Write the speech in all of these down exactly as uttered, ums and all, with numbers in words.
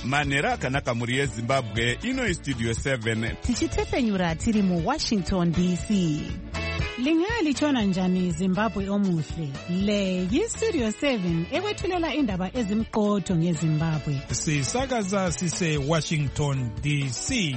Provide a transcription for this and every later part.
manhero akanaka mhuri yezimbabwe. Ino Studio seven tichitepenyura tiri muWashington D C. Lingalitshona njani Zimbabwe omuhle? Le yiStudio seven ekwethulela indaba ezimqotho ngeZimbabwe. Sisakaza sise Washington D C.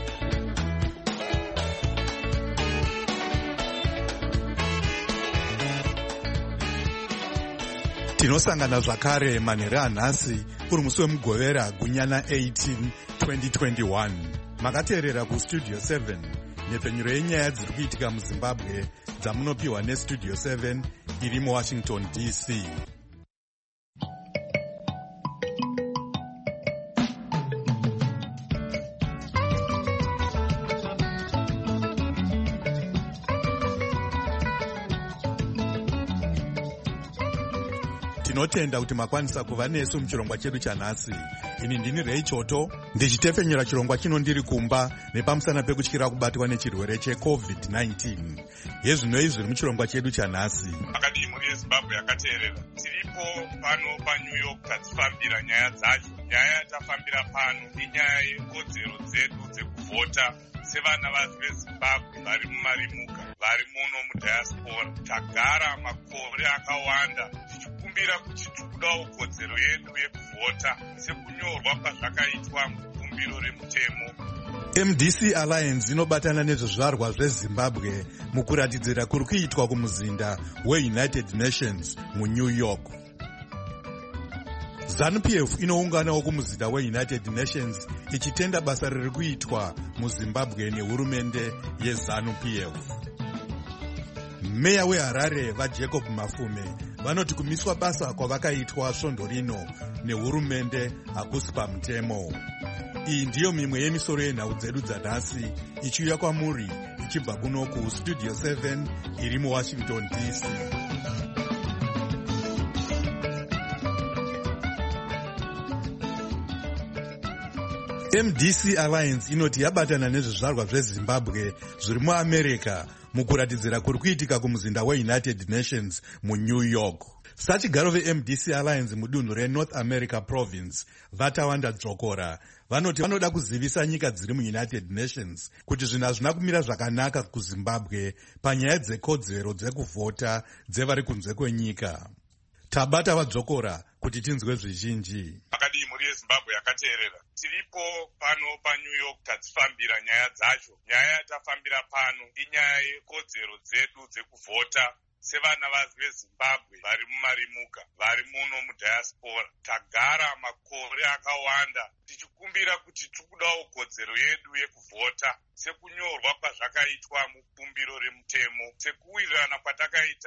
Tinosangana zvakare manhero anhasi uri musi wemugovera gunyana eighteen twenty twenty-one. Makateerera kuStudio seven, nhepfenyuro yenyaya dziri kuitika muZimbabwe dzamunopiwa neStudio seven iri muWashington D C. Tinotenda kuti makwanisa kuva nesu muchirongwa chedu chanhasi. Ini ndini Ray Choto, ndichitefenyura chirongwa chino ndiri kumba nepamusana pekutyira kubatwa nechirwere checovid nineteen. Yezvino izvi zviri muchirongwa chedu chanhasi. Akadii mhuri yeZimbabwe yakateerera. Tiripo pano paNew York tadzifambira nyaya dzacho. Nyaya yatafambira pano inyaya yekodzero dzedu dzekuvhota sevana veZimbabwe vari mumarimuka, vari muno mudiaspora. Tagara makore akawanda tichikumbira kuti tikudawo kodzero yedu yekuvhota sekunyorwa kwazvakaitwa mukumbiro remutemo. M D C Alliance inobatana nezvizvarwa zveZimbabwe mukuratidzira kuri kuitwa kumuzinda weUnited Nations muNew York. ZANU-P F inounganawo kumuzinda weUnited Nations ichitenda basa riri kuitwa muZimbabwe nehurumende yeZANU-P F. Meya weHarare vaJacob Mafume vanoti kumiswa basa kwavakaitwa svondo rino nehurumende hakusi pamutemo. Iyi ndiyo mimwe yemisoro yenhau dzedu dzanhasi ichiuya kwamuri ichibva kuno kuStudio seven iri muWashington D C. M D C Alliance inoti yabatana nezvizvarwa zveZimbabwe zviri muAmerica mukuratidzira kuri kuitika kumuzinda weUnited Nations muNew York. Sachigaro veM D C Alliance mudunhu reNorth America Province Vatawanda Dzokora vanoti vanoda kuzivisa nyika dziri muUnited Nations kuti zvinhu hazvina kumira zvakanaka kuZimbabwe panyaya dzekodzero dzekuvhota dzevari kunze kwenyika. Tabata vaDzokora kuti tinzwe zvizhinji. Akadii mhuri yeZimbabwe yakateerera. Tiripo pano paNew York tadzifambira nyaya dzacho. Nyaya yatafambira pano inyaya yekodzero dzedu dzekuvhota sevana veZimbabwe vari mumarimuka, vari muno mudiaspora. Tagara makore akawanda tichikumbira kuti tikudawo kodzero yedu yekuvhota sekunyorwa kwazvakaitwa mukumbiro remutemo, sekuwirirana kwatakaita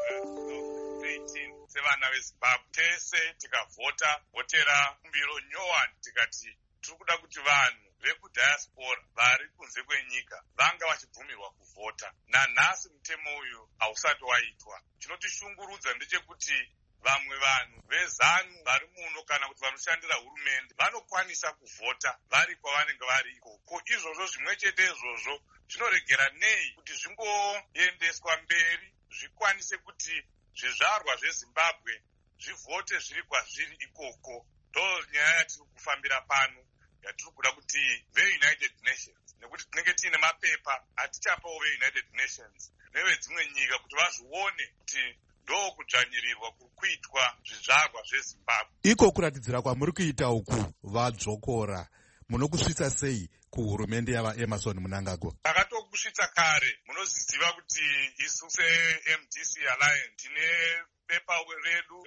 mugore eighteen sevana veZimbabwe. Tese tikavhota vhotera kumbiro nyowani tikati tiri kuda kuti vanhu vekudiaspora vari kunze kwenyika vanga vachibvumirwa kuvhota. Nanhasi mutemo uyu hausati waitwa. Chinotishungurudza ndechekuti vamwe vanhu veZANU vari muno kana kuti vanoshandira hurumende vanokwanisa kuvhota vari kwavanenge vari ikoko. Izvozvo zvimwe chete izvozvo zvinoregera nei kuti zvingoendeswa mberi zvikwanise kuti zvizvarwa zveZimbabwe zvivhote zviri kwazviri ikoko. Ndo nyaya yatiri kufambira pano yatiri kuda kuti veUnited Nations, nekuti tinenge tiine mapepa atichapawo veUnited Nations nevedzimwe nyika kuti vazvione kuti ndo kudzvanyirirwa kuri kuitwa zvizvarwa zveZimbabwe. Iko kuratidzira kwamuri kuita uku vaDzokora munokusvitsa sei kuhurumende yavaEmerson Mnangagwa? Takatokusvitsa kare. Munoziva kuti isu seM D C Alliance tine bepa redu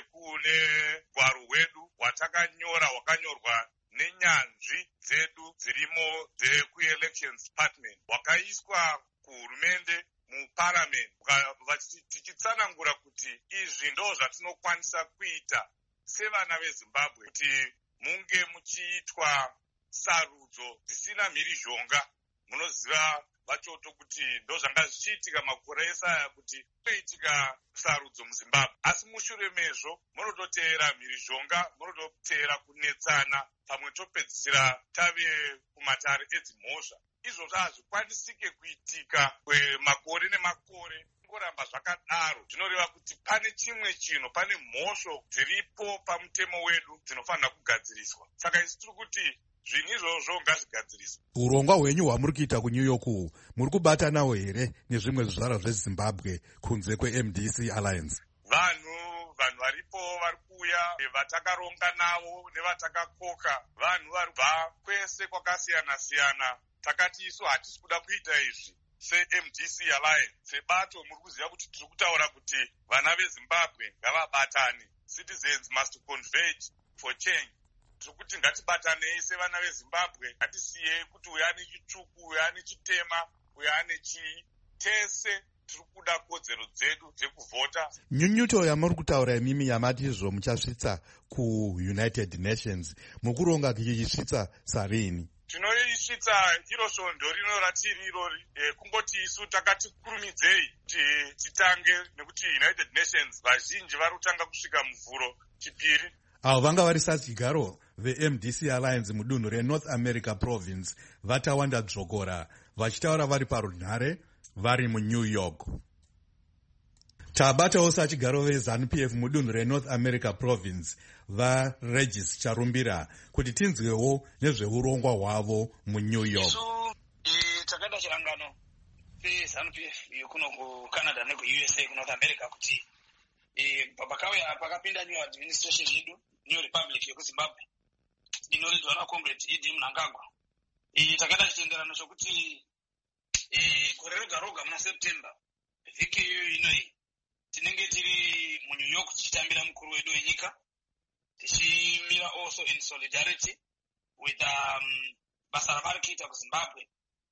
nekune gwaro hwedu hwatakanyora hwakanyorwa nenyanzvi dzedu dzirimo dzekuelections department hwakaiswa kuhurumende muparliament tichitsanangura kuti izvi ndo zvatinokwanisa kuita sevana veZimbabwe kuti munge muchiitwa sarudzo dzisina mhirizhonga. Munoziva vachoto kuti ndo zvanga zvichiitika makore ese aya kuti kuitika sarudzo muZimbabwe, asi mushure mezvo munototeera mhirizhonga, munototeera kunetsana, pamwe topedzisira tave kumatare edzimhosva. Izvozvo hazvikwanisike kuitika kwemakore nemakore. zvichingoramba zvakadaro zvinoreva kuti pane chimwe chinhu, pane mhosvo dziripo pamutemo wedu dzinofanira kugadziriswa. Saka isi tiri kuti zvinhu izvozvo ngazvigadziriswe. Urongwa hwenyu hwamuri kuita kuNew York uhu muri kubatanawo here nezvimwe zvizvarwa zveZimbabwe kunze kweM D C Alliance? Vanhu vanhu varipo vari kuuya vatakaronga navo nevatakakoka, vanhu varibva kwese kwakasiyana siyana. Takati isu hatisi kuda kuita izvi seM D C Alliance, sebato muri kuziva kuti tiri kutaura kuti vana veZimbabwe ngavabatane. Citizens must converge for change. Tiri kuti ngatibatanei sevana veZimbabwe, ngatisiyei kuti uyu ane chitsvuku, uyu ane chitema, uyu ane chii. Tese tiri kuda kodzero dzedu dzekuvhota. Nyunyuto yamuri kutaura imimi yamati izvo muchasvitsa kuUnited Nations, mukuronga kuchisvitsa sarini? Tinoisvitsa iro svondo rino ratiri irori, e, kungoti isu takati kurumidzei kuti titange, nekuti United Nations vazhinji vari kutanga kusvika muvhuro chipiri. Avo vanga vari sadyigaro veM D C Alliance mudunhu reNorth America Province vatawanda dzvokora vachitaura vari parunhare vari muNew York. Tabatawo sachigaro veZANU-P F mudunhu reNorth America Province vaRegis Charumbira kuti tinzwewo nezveurongwa hwavo muNew York. Isu takada chirangano cheZANU-P F kuno kuCanada nekuU S A kuNorth America kuti pakauya pakapinda new administration yedu, New Republic yekuZimbabwe inoridwa naComrade Idi Mnangagwa. Takada chitenderano chokuti gore roga roga muna September vhiki inoyi tinenge tiri muNew York tichitambira mukuru wedu wenyika, tichimira also in solidarity with um, basa ravari kuita kuZimbabwe,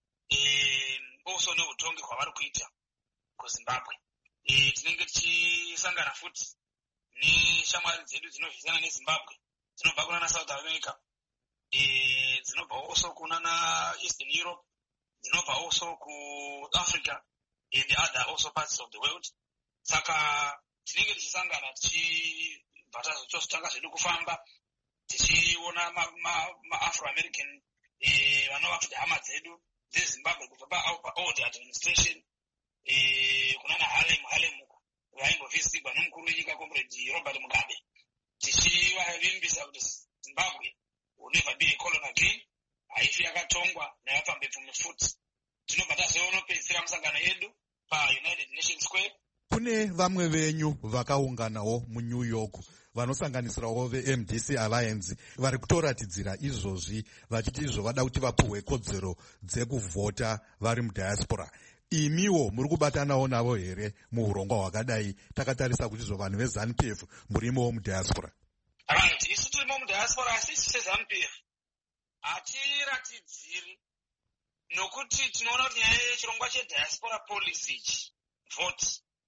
also neutongi hwavari kuita kuZimbabwe. Tinenge tichisangana futi neshamwari dzedu dzinovhizana neZimbabwe dzinobva kuna naSouth America, dzinobva also kuna naEastern Europe, dzinobva also kuAfrica and other also parts of the world. Saka tinenge tichisangana tichibva tazotanga zvedu kufamba tichiona ma-Afro-American vanova kuti hama dzedu dzeZimbabwe kubva paold administration kuna naHarlem Harlem vaimbovisigwa nomukuru wenyika Comrade Robert Mugabe, tichivavimbisa kuti Zimbabwe will never be a colony again, haifi yakatongwa navapambepfume futi. Tinobva tazoonopedzisira musangano yedu paUnited Nations Square. Kune vamwe venyu vakaunganawo muNew York vanosanganisirawo veM D C Alliance vari kutoratidzira izvozvi vachiti izvo vada kuti vapuhwe kodzero dzekuvhota vari mudiaspora. Imiwo muri kubatanawo navo here muurongwa hwakadai, takatarisa kuti izvo vanhu veZANU-P F murimowo mudiaspora? Right, isu turimo mudiaspora asi isu seZANU-P F hatiratidziri, nokuti tinoona kuti nyaya yechirongwa chediaspora policy ichi vote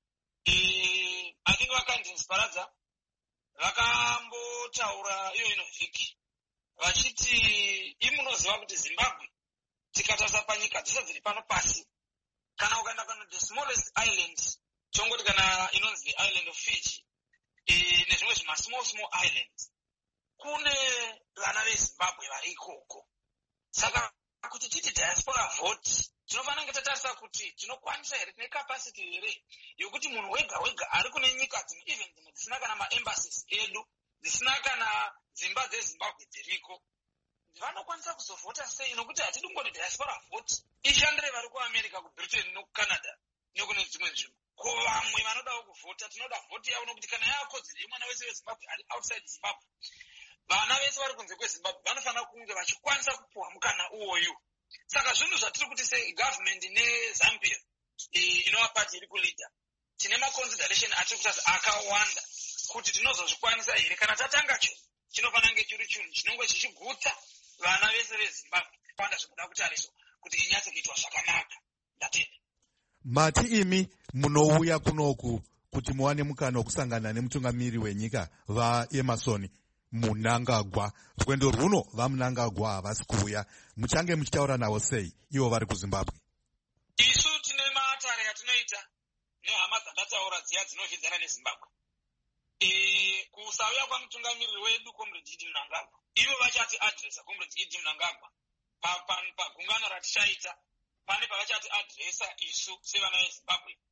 I think vakandinspiradza vakambotaura iyo ino vhiki vachiti imunoziva kuti Zimbabwe tikatarisa panyika dzose dziri pano pasi, kana ukaenda kana the smallest island chongoti kana inonzi the island of Fiji nezvimwe zvima small small islands, kune vana veZimbabwe vari ikoko. Saka kuti titi diaspora vote tinofanira kunge tatarisa kuti tinokwanisa here, tine capacity here yokuti munhu wega wega ari kune nyika dzimwe even dzimwe dzisina kana maembassies edu, dzisina kana dzimba dzeZimbabwe dziriko, vanokwanisa kuzovhota sei? Nokuti hatidi kungoti diaspora vote ishandire vari kuAmerica, kuBritain nokuCanada nekune dzimwe nzvimbo. Ko vamwe vanodawo kuvhota, tinoda vhoti yavo, nokuti kana yakodzero yemwana wese weZimbabwe ari outside Zimbabwe, vana vese vari kunze kweZimbabwe vanofanira kunge vachikwanisa kupuhwa mukana uwoyu. Saka zvinhu zvatiri kuti segovernment neZambia inova pati iri kulida, tine maconsideration atiri kutaza akawanda kuti tinozozvikwanisa here. Kana tatanga cho chinofanira kunge chiri chinhu chinenge chichigutsa vana vese veZimbabwe panda zvinoda kutariswa kuti inyatse kuitwa zvakanaka. Ndatenda mati imi munouya kunoku kuti muwane mukana wokusangana nemutungamiri wenyika vaEmerson Mnangagwa. Rwendo rwuno vaMnangagwa havasi kuuya, muchange muchitaura navo sei ivo vari kuZimbabwe? Isu tine maatare atinoita nehama dzandataura dziya dzinovhidzana neZimbabwe. Kusauya kwamutungamiriri wedu Comrade Idi Mnangagwa, ivo vachati adresa Comrade Idi Mnangagwa pagungano ratichaita, pane pavachati adresa isu sevana veZimbabwe.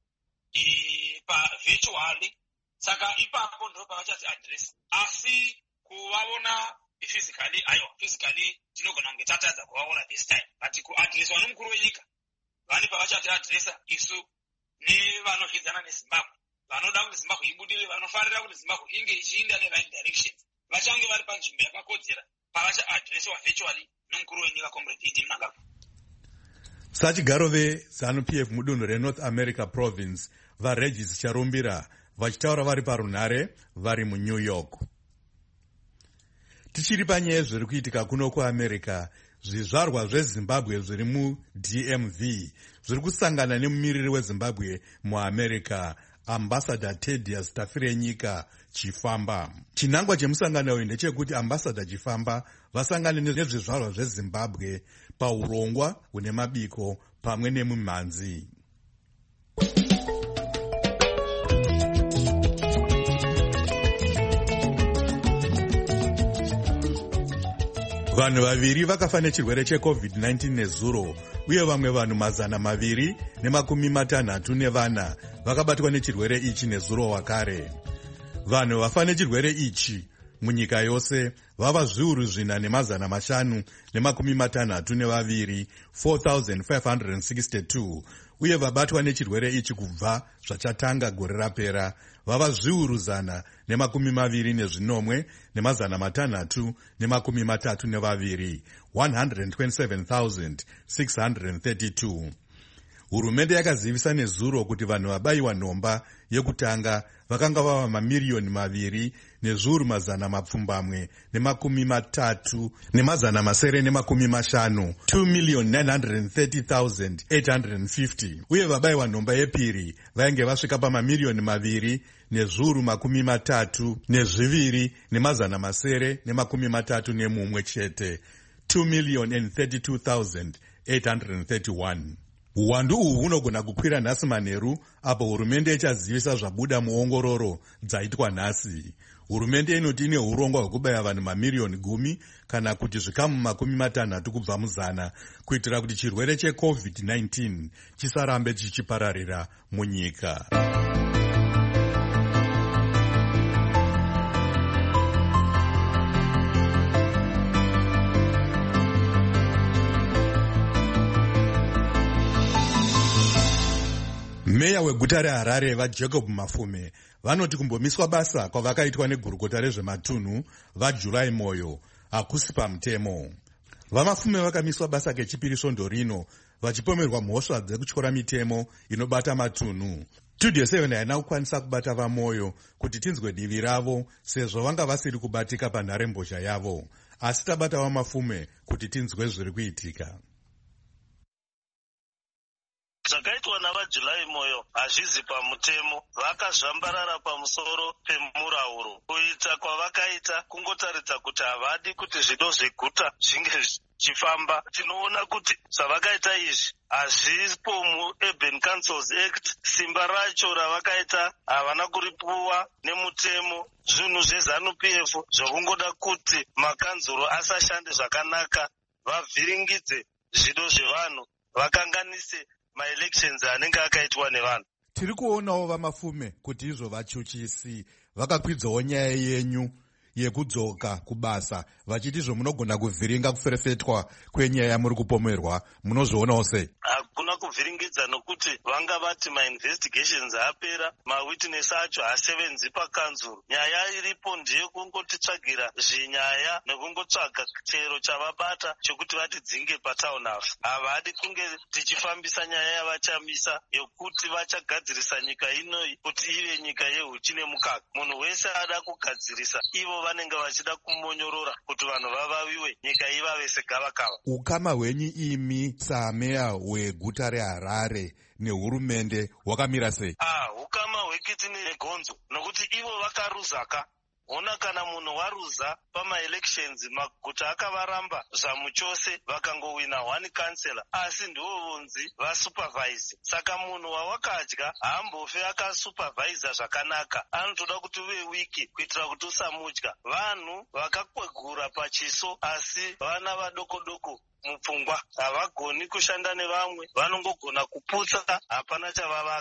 e, pa-virtually. Saka ipapo ndo pavachati address. Asi kuvaona physically, ayo, physically, tinogona kunge tatadza kuvaona this time. But ku-address vano mukuru wenyika, vani pavachati addressa isu nevanozvidzana neZimbabwe. Vanoda kuti Zimbabwe ibudire, vanofarira kuti Zimbabwe inge ichiinda ne-right direction. Vachange vari panzvimbo yakakodzera pavacha addresswa virtually nomukuru wenyika Comrade Idi Mnangagwa. Sachigaro veZANU P F mudunhu reNorth America Province vaRegis Charumbira vachitaura vari parunhare vari muNew York. Tichiri panyaya zviri kuitika kuno kuAmerica, zvizvarwa zveZimbabwe zviri muD M V zviri kusangana nemumiriri weZimbabwe muAmerica, Ambassador Thaddeus Tafirenyika Chifamba. Chinangwa chemusangano uyu ndechekuti Ambassador Chifamba vasangane nezvizvarwa zveZimbabwe paurongwa hune mabiko pamwe nemumhanzi. Vanhu vaviri vakafa nechirwere cheCovid nineteen nezuro, uye vamwe vanhu mazana maviri nemakumi matanhatu nevana vakabatwa nechirwere ichi nezuro wakare. Vanhu vafa nechirwere ichi munyika yose vava zviuru zvina nemazana mashanu nemakumi matanhatu nevaviri, four thousand five hundred sixty-two, uye vabatwa nechirwere ichi kubva zvachatanga gore rapera vava zviuru zana nemakumi maviri nezvinomwe nemazana matanhatu nemakumi matatu nevaviri, one hundred twenty-seven thousand six hundred thirty-two. Hurumende yakazivisa nezuro kuti vanhu vabayiwa nhomba yekutanga vakanga vava mamiriyoni maviri nezviuru mazana mapfumbamwe nemakumi matatu nemazana masere nemakumi mashanu, two million nine hundred thirty thousand eight hundred fifty, uye vabayiwa nhomba yepiri vainge vasvika pamamiriyoni maviri nezviuru makumi matatu nezviviri nemazana masere nemakumi matatu nemumwe chete, two million thirty-two thousand eight hundred thirty-one. Uwandu uhu hunogona kukwira nhasi manheru apo hurumende ichazivisa zvabuda muongororo dzaitwa nhasi. Hurumende inoti ine urongwa hwekubaya vanhu mamiriyoni gumi kana kuti zvikamu makumi matanhatu kubva muzana kuitira kuti chirwere cheCovid nineteen chisarambe chichipararira munyika. Meya weguta reHarare vaJacob Mafume vanoti kumbomiswa basa kwavakaitwa negurukota rezvematunhu vaJuly Moyo hakusi pamutemo. VaMafume vakamiswa basa kechipiri svondo rino vachipomerwa mhosva dzekutyora mitemo inobata matunhu. Studio seven haina kukwanisa kubata vaMoyo kuti tinzwe divi ravo sezvo vanga vasiri kubatika panharembozha yavo, asi tabata vaMafume kuti tinzwe zviri kuitika. Zvakaitwa navaJuly Moyo hazvizi pamutemo. Vakazvambarara pamusoro pemurauro. Kuita kwavakaita kungotaridza kuti havadi kuti zvido zveguta zvinge zvichifamba. Tinoona kuti zvavakaita izvi hazvipo muUrban Councils Act. Simba racho ravakaita havana kuripuwa nemutemo. Zvinhu zveZANU P F zvokungoda kuti makanzuro asashande zvakanaka, vavhiringidze zvido zvevanhu, vakanganise ma-elections anenge akaitwa nevanhu. Tiri kuonawo vaMafume kuti izvo vachuchisi vakakwidzawo nyaya yenyu yekudzoka kubasa vachiti izvo munogona kuvhiringa kuferefetwa kwenyaya muri kupomerwa. Munozvionawo sei? Hakuna kuvhiringidza nokuti vanga vati ma-investigations apera, ma-witness acho hasevenzi pakanzuro. Nyaya iripo ndiye kungotitsvagira zvinyaya nekungotsvaga chero chavabata chokuti vatidzinge patown house. Havadi kunge tichifambisa nyaya yavachamisa yokuti vachagadzirisa nyika inoi kuti ive nyika yehuchi nemukaka. Munhu wese ada kugadzirisa, ivo vanenge vachida kumonyorora kuti vanhu vavaviwe, nyika ivave segavakava. Ukama hwenyu imi sameya weguta reHarare nehurumende hwakamira sei? Ah, ukama hwekiti negonzo nokuti ivo vakaruzaka. Ona kana munhu waruza pama-elections maguta akavaramba zvamuchose vakangowina one councillor, asi ndivo vonzi vasupervise. Saka munhu wawakadya haambofe akasupervisa zvakanaka, anotoda kuti uve wiki kuitira kuti usamudya. Vanhu vakakwegura pachiso asi vana vadoko-doko mupfungwa, havagoni kushanda nevamwe, vanongogona kuputsa, hapana chavavaka.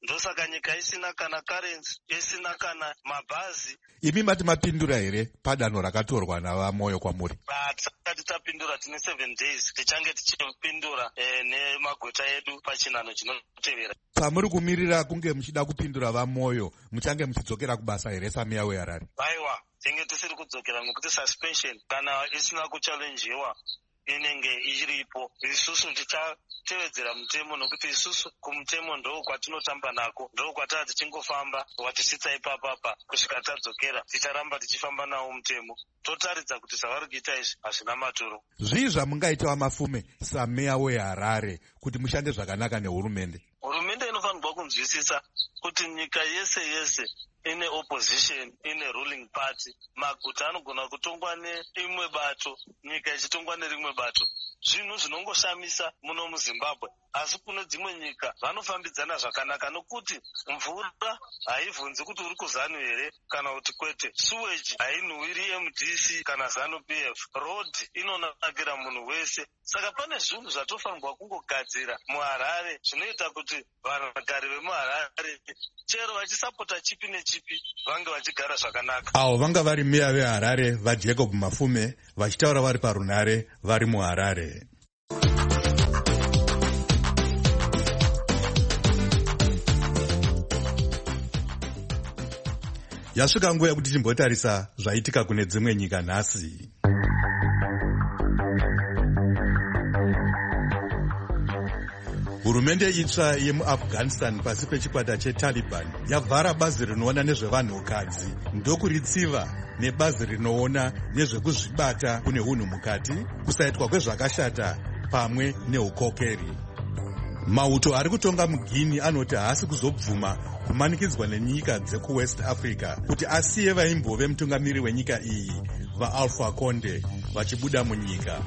ndosaka nyika isina kana currency, isina kana mabhazi. Imi mati mapindura here padanho rakatorwa navamoyo kwamuri? Hatisati tapindura, tine seven days tichange tichipindura eh, nemagweta edu pachinhano chinotevera. Pamuri kumirira kunge muchida kupindura vamoyo, muchange muchidzokera kubasa here sameya weHarare? Aiwa, tinge tisiri kudzokera nokuti suspension kana isina kuchallenjiwa inenge iripo. Isusu tichatevedzera mutemo nokuti isusu kumutemo ndo kwatinotamba nako, ndo kwatava tichingofamba watisitsa ipapapa kusvika tadzokera. Ticharamba tichifamba nawo mutemo, totaridza kuti zvavari kuita izvi hazvina maturo. Zvii zvamungaitawo mafume sameya weHarare kuti mushande zvakanaka nehurumende? Hurumende inofanirwa kunzwisisa kuti nyika yese yese ine opposition, ine ruling party. Maguta anogona kutongwa neimwe bato, nyika ichitongwa nerimwe bato. Zvinhu zvinongoshamisa muno muZimbabwe, asi kune dzimwe nyika vanofambidzana zvakanaka nokuti mvura haivhunzi kuti uri kuZANU here kana kuti kwete. Sewage hainhuwiri M D C kana ZANU P F. Road inonakira munhu wese. Saka pane zvinhu zvatofanirwa kungogadzira muHarare zvinoita kuti vanhugari vemuHarare chero vachisapota chipi nechipi vange vachigara zvakanaka. Avo vanga vari meya veHarare vaJacob Mafume vachitaura vari parunhare vari muHarare. Yasvika nguva yekuti timbotarisa zvaitika kune dzimwe nyika nhasi. Hurumende itsva yemuAfghanistan pasi pechikwata cheTaliban yavhara bazi rinoona nezvevanhukadzi ndokuritsiva nebazi rinoona nezvekuzvibata kune unhu mukati, kusaitwa kwezvakashata pamwe neukokeri. Mauto ari kutonga muGuinea anoti haasi kuzobvuma kumanikidzwa nenyika dzekuWest Africa kuti asiye vaimbove mutungamiri wenyika iyi vaAlpha Conde vachibuda munyika.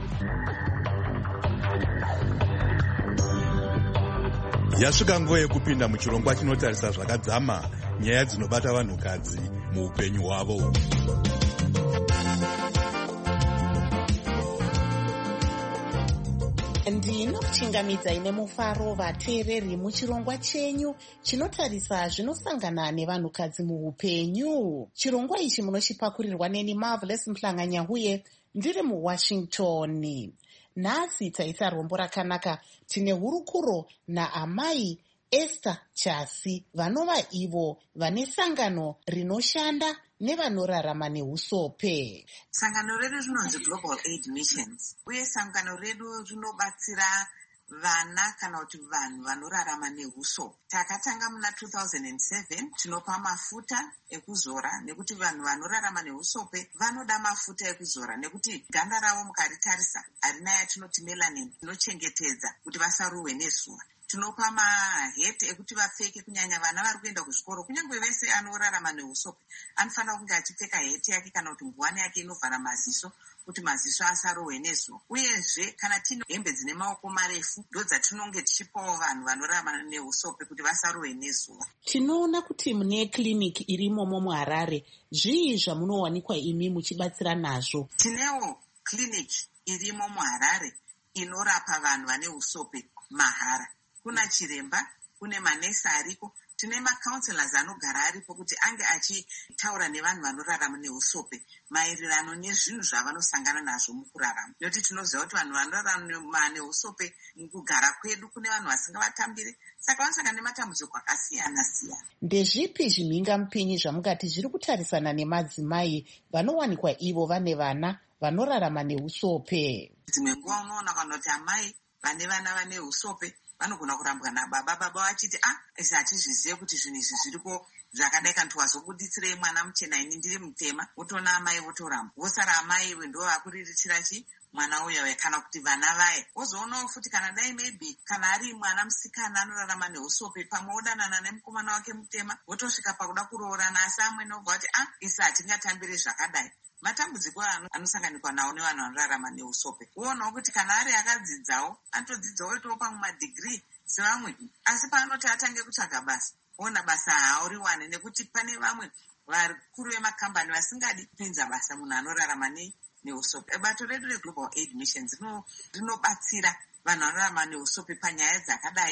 Yasvika nguva yekupinda muchirongwa chinotarisa zvakadzama nyaya dzinobata vanhukadzi muupenyu hwavo. Ndinokuchingamidza ine mufaro vateereri muchirongwa chenyu chinotarisa zvinosangana nevanhukadzi muupenyu. Chirongwa ichi munochipakurirwa neni Marvelous Mhlanga-Nyahuye ndiri muWashington. Nhasi taisa rombo rakanaka, tine hurukuro naamai Esther Chasi vanova ivo vane sangano rinoshanda nevanorarama neusope. Sangano redu rinonzi Global Aid Missions, uye sangano redu rinobatsira vana kana kuti vanhu vanorarama neusope. Takatanga muna two thousand seven, tinopa mafuta ekuzora nekuti vanhu vanorarama neusope vanoda mafuta ekuzora nekuti ganda ravo mukaritarisa harina yatinoti melanin inochengetedza kuti vasaruwe nezuva. Tinopa maheti ekuti vapfeke, kunyanya vana vari kuenda kuzvikoro. Kunyange vese anorarama neusope anofanira kunge achipfeka heti yake kana kuti nguwani yake inovhara maziso kuti maziso asarohwe nezuva. Uyezve kana tine hembe dzine maoko marefu ndodzatinonge tichipawo vanhu vanorarama neusope kuti vasarohwe nezuva. Tinoona kuti mune kiriniki irimomo muHarare, zvii zvamunowanikwa imi muchibatsira nazvo? Tinewo kiriniki irimo muHarare inorapa vanhu vane usope mahara. Kuna chiremba, kune manesi ariko, tine macounselors anogara aripo kuti ange achitaura nevanhu vanorarama neusope maererano nezvinhu zvavanosangana nazvo mukurarama. Nekuti tinoziva kuti vanhu vanorarama neusope mukugara kwedu kune vanhu vasingavatambire, saka vanosangana nematambudziko akasiyana siyana. Ndezvipi zvimhingamupinyi zvamungati zviri kutarisana nemadzimai vanowanikwa ivo vane vana vanorarama neusope? Dzimwe nguva unoona kana kuti amai vane vana vane usope vanogona kurambwa nababa, baba vachiti ah isi hatizvizive kuti zvinhu izvi zviriko zvakadai, kana wazobuditsirei mwana muchena ini ndiri mutema, wotoona amai votoramba, vosara amai ndo vakuriritira chi mwana uya, kana kuti vana vaya. Wozoonawo futi kana dai maybe kana ari mwana musikana anorarama neusope, pamwe odanana nemukomana wake mutema, votosvika pakuda kuroorana, asi amweni obva kuti ah isi hatingatambiri zvakadai. Matambudziko anosanganikwa nawo nevanhu vanorarama neusope. Uonawo kuti kana ari akadzidzawo anotodzidzawo oitawo pamwe madhigiri sevamwe, asi paanoti atange kutsvaga basa ona basa hauriwane nekuti pane vamwe vakuru vemakambani vasingadi kupinza basa munhu anorarama neusope. Bato redu reGlobal Aid Missions rinobatsira vanhu vanorarama neusope panyaya dzakadai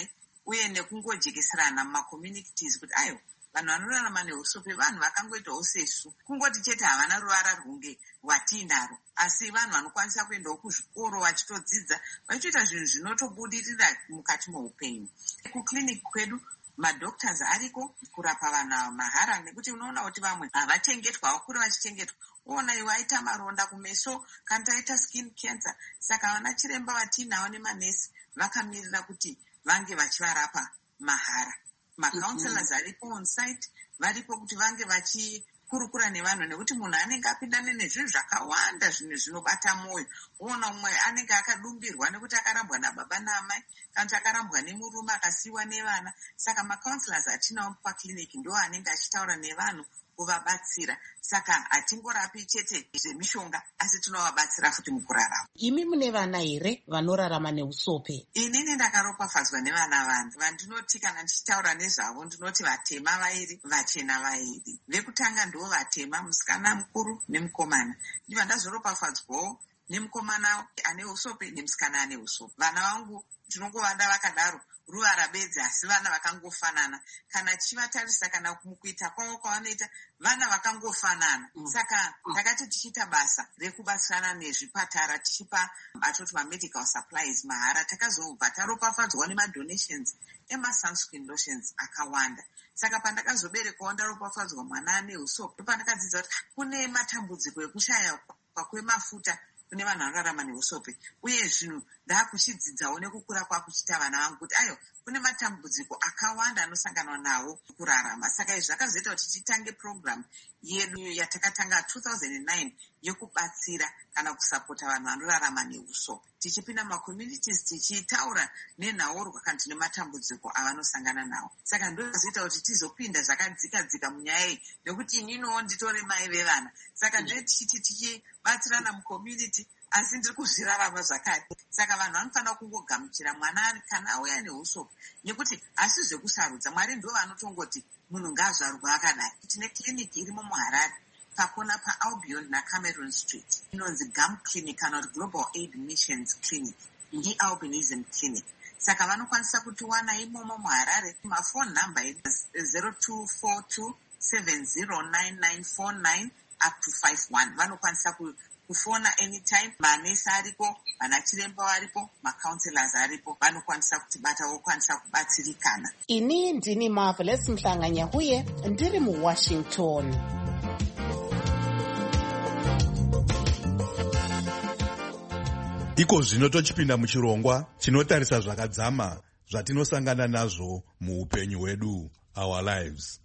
uye nekungojekeserana mumakommunities kuti ayo vanhu vanorarama neusope vanhu vakangoitawo sesu, kungoti chete havana ruvara rwunge rwatinaro, asi vanhu vanokwanisa kuendawo kuzvikoro vachitodzidza vachitoita zvinhu zvinotobudirira mukati meupenyu. Kuclinic kwedu madoctors ariko kurapa vanhu mahara, nekuti unoona kuti vamwe havachengetwa, vakuru vachichengetwa. Ona iwe aita maronda kumeso kana taita skin cancer, saka vana chiremba vatinavo nemanesi vakamirira kuti vange vachivarapa mahara. Macounselors aripo on site varipo kuti vange vachikurukura nevanhu, nekuti munhu anenge apindane nezvinhu zvakawanda, zvinhu zvinobata mwoyo. Ona umwe anenge akadumbirwa nekuti akarambwa nababa naamai, kana kuti akarambwa nemurume akasiyiwa nevana. Saka macounselors atinawo paclinic ndo anenge achitaura nevanhu kuvabatsira. Saka hatingorapi chete zvemishonga, asi tinovabatsira futi mukurarama. Imi mune vana here vanorarama neusope? Inini ndakaropafadzwa nevana vanhu. Vandinoti kana ndichitaura nezvavo ndinoti vatema vairi, vachena vairi. Vekutanga ndo vatema, musikana mukuru nemukomana. Ndiva ndazoropafadzwawo nemukomana ane usope nemusikana ane usope. Vana vangu tinongovada vakadaro, ruvara bedzi, asi vana vakangofanana. Kana tichivatarisa kana mukuita kwavo kwavanoita, vana vakangofanana. Mm. Saka takati tichiita basa rekubatsirana nezvipatara tichipa atoti mamedical supplies mahara, takazobva taropafadzwa nemadonations emasunscreen lotions akawanda. Saka pandakazoberekawo ndaropafadzwa mwana ane usope, pandakadzidza kuti kune matambudziko ekushaya kwemafuta kune vanhu vanorarama neusope, uye zvinhu ndaakuchidzidzawo nekukura kwakuchita vana vangu kuti ayo kune matambudziko akawanda anosanganwa nawo kurarama. Saka izvi zvakazoita kuti titange program yedu yatakatanga two thousand nine yekubatsira kana kusapota vanhu vanorarama neusope, tichipinda mumakommunities tichitaura nenhaurwa kana tine matambudziko avanosangana nawo. Saka ndozoita kuti tizopinda zvakadzika dzika munyaya iyi, nekuti ininiwo nditore mai vevana. Saka ndo tichiti tichibatsirana mucommunity, asi ndiri kuzvirarama zvakati. Saka vanhu vanofanira kungogamuchira mwana kana auya neusope, nekuti hasi zvekusarudza. Mwari ndo vanotongoti munhu ngaazvarwa akadai. Tine clinic irimo muHarare pakona paAlbion naCameron Street, inonzi Gum Clinic kana kuti Global Aid Missions Clinic, iAlbinism Clinic. Saka vanokwanisa kutiwana imomo muHarare. Mafone number is zero two four two seven zero nine nine four nine up to five one. Vanokwanisa ku kufona anytime. Manesi ariko, vana chiremba varipo, macounselors aripo, vanokwanisa kutibata vokwanisa kubatsirikana. Ini ndini Marvelous Mhlanganyahuye, ndiri muWashington. Iko zvino tochipinda muchirongwa chinotarisa zvakadzama zvatinosangana nazvo muupenyu hwedu, our lives.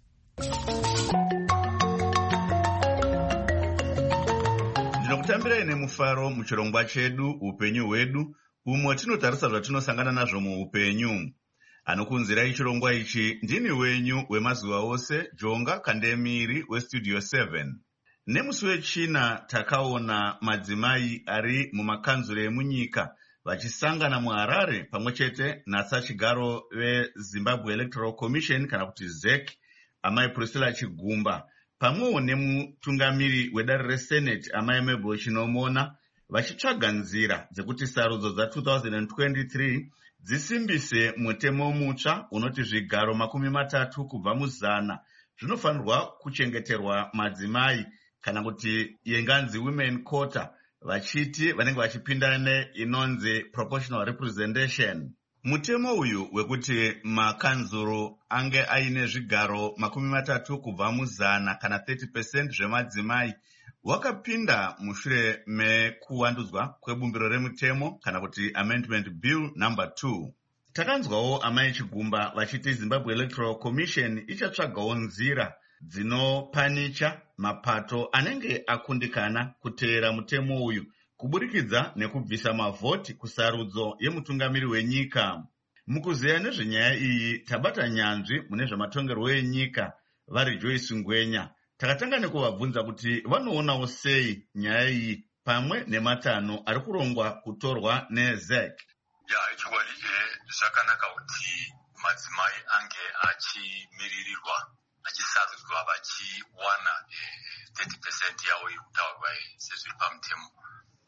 Ndinokutambirai nemufaro muchirongwa chedu upenyu hwedu, umo tinotarisa zvatinosangana nazvo muupenyu. Anokunzirai chirongwa ichi ndini wenyu wemazuva ose, Jonga Kandemiri weStudio seven. Nemusi wechina takaona madzimai ari mumakanzuro emunyika vachisangana muHarare pamwechete natsachigaro veZimbabwe Electoral Commission kana kuti Z E C, amai Priscilla Chigumba, pamwewo nemutungamiri wedare reSenate amai Mabel Chinomona, vachitsvaga nzira dzekuti sarudzo dza two thousand twenty-three dzisimbise mutemo mutsva unoti zvigaro makumi matatu kubva muzana zvinofanirwa kuchengeterwa madzimai kana kuti yenganzi women quota, vachiti vanenge vachipinda inonzi proportional representation. Mutemo uyu wekuti makanzuro ange aine zvigaro makumi matatu kubva muzana kana thirty percent zvemadzimai wakapinda mushure mekuwandudzwa kwebumbiro remutemo kana kuti amendment bill number two. Takanzwawo amai Chigumba vachiti Zimbabwe Electoral Commission ichatsvagawo nzira dzinopanicha mapato anenge akundikana kuteera mutemo uyu kuburikidza nekubvisa mavhoti kusarudzo yemutungamiri wenyika. Mukuzeya nezvenyaya iyi tabata nyanzvi mune zvematongerwo enyika vari Joyce Ngwenya. Takatanga nekuvabvunza kuti vanoonawo sei nyaya iyi pamwe nematano ari kurongwa kutorwa neZ E C. Ya, ichwali zvakanaka kuti madzimai ange achimiririrwa achisarudzwa vachiwana thirty percent yawo irikutaurwa sezviri pamutemo.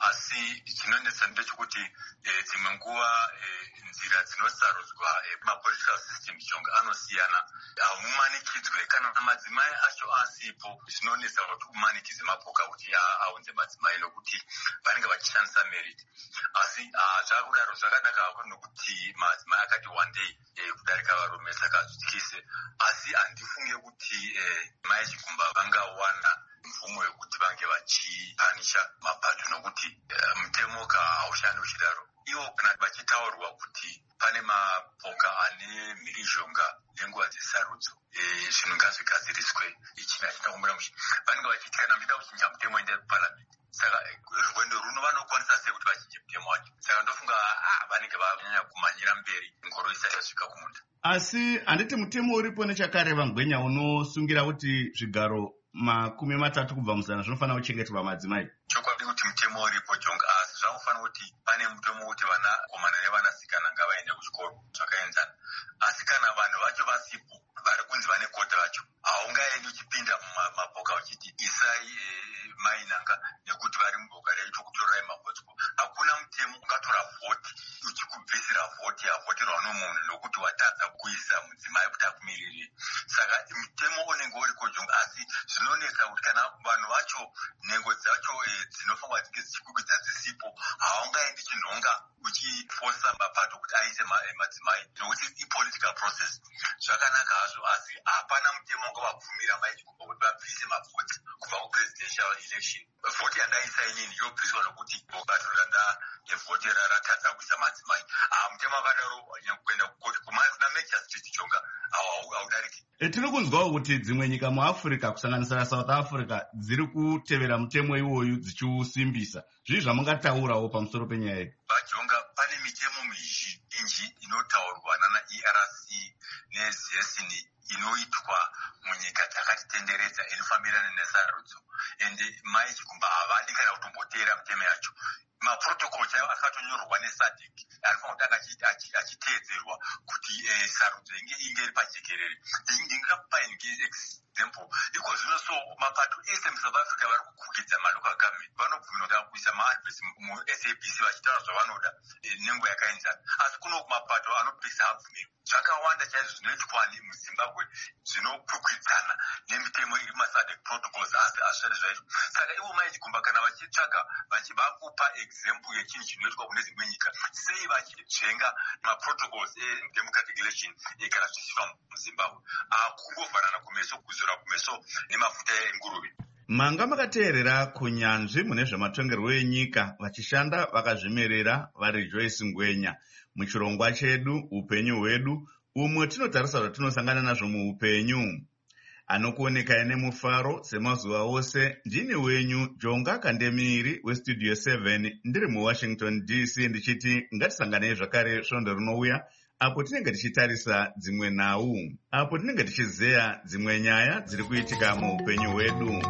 asi chinonetsa ndechekuti dzimwe nguva nzira dzinosarudzwa mapolitical system chonga anosiyana haumanikidzwe kana madzimai acho asipo zvinonetsa kuti umanikidze mapoka kuti aunze madzimai nokuti vanenge vachishandisa merit asi zvakudaro zvakanaka hako nokuti madzimai akati one day kudarika varume saka zvityise asi handifunge kuti mai chikumba vangawana mvumo yekuti vange vachipanisha mapato nokuti mutemo ka haushandi uchidaro ivo kana vachitaurwa kuti pane mapoka ane mhirizhonga nenguva dzesarudzo zvinhu ngazvigadziriswe ichi achitakumbura muchi vanenge vachiti kana muchida kuchinja mutemo ende kuparamende saka rwendo runo vanokwanisa sei kuti vachinje mutemo wacho saka ndofunga vanenge vanyanya kumanyira mberi ngoro isati yasvika kumunda asi handiti mutemo uripo nechakare vangwenya unosungira kuti zvigaro makumi matatu kubva muzana zvinofanira kuchengeterwa madzimai chokwadi kuti mutemo uripo jonga asi zvanofanira kuti pane mutemo kuti vanakomana nevanasikana ngavaende kuchikoro zvakaenzana asi kana vanhu vacho vasipo vari kunzi vane kota vacho haungaendi uchipinda mumapoka uchiti isai mainanga nekuti vari muboka reito kutorai mabhotsko hakuna mutemo ungatora vhoti uchikubvisira vhoti yavhoterwa nomunhu nokuti watadza kuisa mudzimai kuti akumiriri saka mutemo unenge uriko jonga asi zvinonetsa kuti kana vanhu vacho nhengo dzacho dzinofanirwa dzinge dzichikwikwidza dzisipo haungaendi chinhonga uchifosa mapato kuti aise madzimai nokuti ipolitical process zvakanaka hazvo asi hapana mutemo ungavabvumira maichikumba kuti vabvise mavhoti kubva kupresidential election vhoti yandaisa inini yobviswa nokuti bato randa evhoti ratadza kuisa madzimai mutemo akadaro kuenda kukoti kuna magistrate chonga haudariki tiri kunzwawo kuti dzimwe nyika muafrica kusanganisira south africa dziri kutevera mutemo iwoyu dzichiusimbisa zvii zvamungataurawo pamusoro penyaya iyi vajonga pane mitemo mizhinji inotaurwa nana E R C neZ S N inoitwa munyika dzakatitenderedza inofambirana nesarudzo ende mai chikumba havadi kana kutomboteera mitemo yacho maprotocol chaiwo akatonyorwa nesadc anofanira kutanga achiteedzerwa kuti sarudzo inge iri pajekerere ndingakupa example iko zvino so mapato ese muSouth Africa vari kukugidza malocal government vanobvumirwa kuisa maadvers muS A B C vachitaura zvavanoda nenguva yakaenzana asi kuno mapato anopisa abvumirwa zvakawanda chaizvo zvinoitwa muZimbabwe zvinokwikwidzana nemitemo iri musadc protocols asi hazvisati zvaitwa saka ivo maichikumba kana vachitsvaga vachivakupa example yechinhu chinoitwa kune dzimwe nyika sei vachitsvenga maprotocols edemocratic election kana zvichiitwa muZimbabwe akungovharana kumeso kuzora kumeso nemafuta enguruve manga makateerera kunyanzvi mune zvematongerwo enyika vachishanda vakazvimerera vari Joyce Ngwenya muchirongwa chedu upenyu hwedu umwe tinotarisa zvatinosangana nazvo muupenyu anokuoneka nemufaro semazuva ose ndini wenyu Jonga Kandemiri westudio seven ndiri muWashington D C ndichiti ngatisanganei zvakare svondo rinouya apo tinenge tichitarisa dzimwe nhau apo tinenge tichizeya dzimwe nyaya dziri kuitika muupenyu hwedu.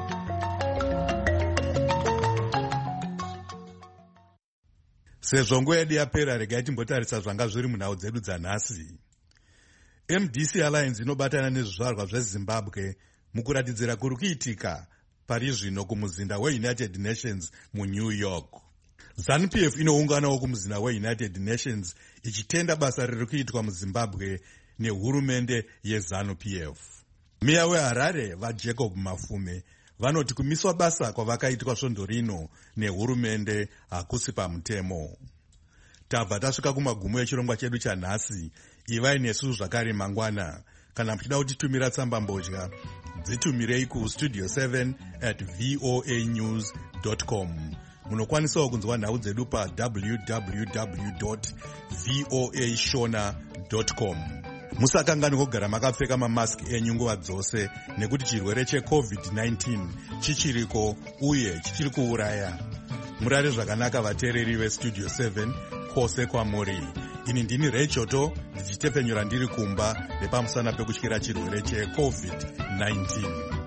Sezvo nguva yedu yapera, regai timbotarisa zvanga zviri munhau dzedu dzanhasi. M D C Alliance inobatana nezvizvarwa zveZimbabwe mukuratidzira kuri kuitika pari zvino kumuzinda weUnited Nations muNew York. ZANU-P F inounganawo kumuzinda weUnited Nations ichitenda basa riri kuitwa muZimbabwe nehurumende yeZANU-P F. Meya weHarare vaJacob Mafume vanoti kumiswa basa kwavakaitwa svondo rino nehurumende hakusi pamutemo. Tabva tasvika kumagumo echirongwa chedu chanhasi. Ivai nesu zvakare mangwana. Kana muchida kutitumira tsamba mbozha, dzitumirei kustudio seven at voanews dot com. Munokwanisawo kunzwa nhau dzedu pa w w w dot voa shona dot com. Musakangani kugara makapfeka mamaski enyu nguva dzose nekuti chirwere checovid nineteen chichiriko uye chichiri kuuraya. Murare zvakanaka vateereri vestudio seven kwose kwamuri. Ini ndini Rechoto ndichitepfenyura ndiri kumba nepamusana pekutyira chirwere checovid nineteen.